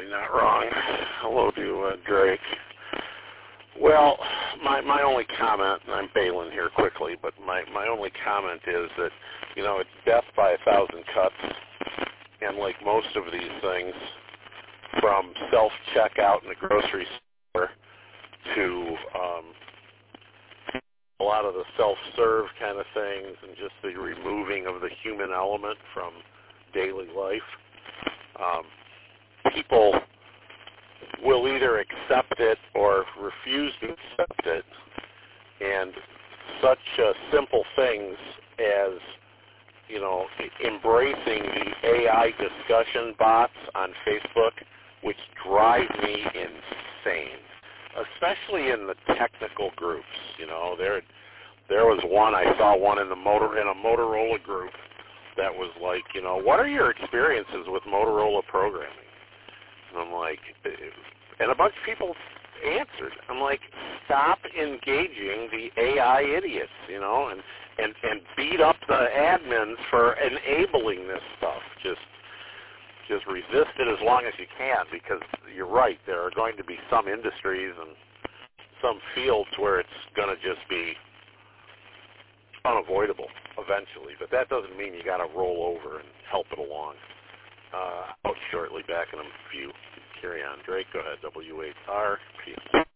probably not wrong. Hello to Drake. Well, my only comment, and I'm bailing here quickly, but my only comment is that, it's death by 1,000 cuts, and like most of these things, from self-checkout in the grocery store to a lot of the self-serve kind of things and just the removing of the human element from daily life, people will either accept it or refuse to accept it, and such simple things as, embracing the AI discussion bots on Facebook, which drive me insane, especially in the technical groups. There was one, I saw one in a Motorola group that was like, what are your experiences with Motorola programming? And I'm like, and a bunch of people answered. I'm like, stop engaging the AI idiots, and beat up the admins for enabling this stuff. Just resist it as long as you can, because you're right. There are going to be some industries and some fields where it's going to just be unavoidable eventually. But that doesn't mean you got to roll over and help it along. Out shortly, back in a few. Carry on. Drake, go ahead. W8R. Peace.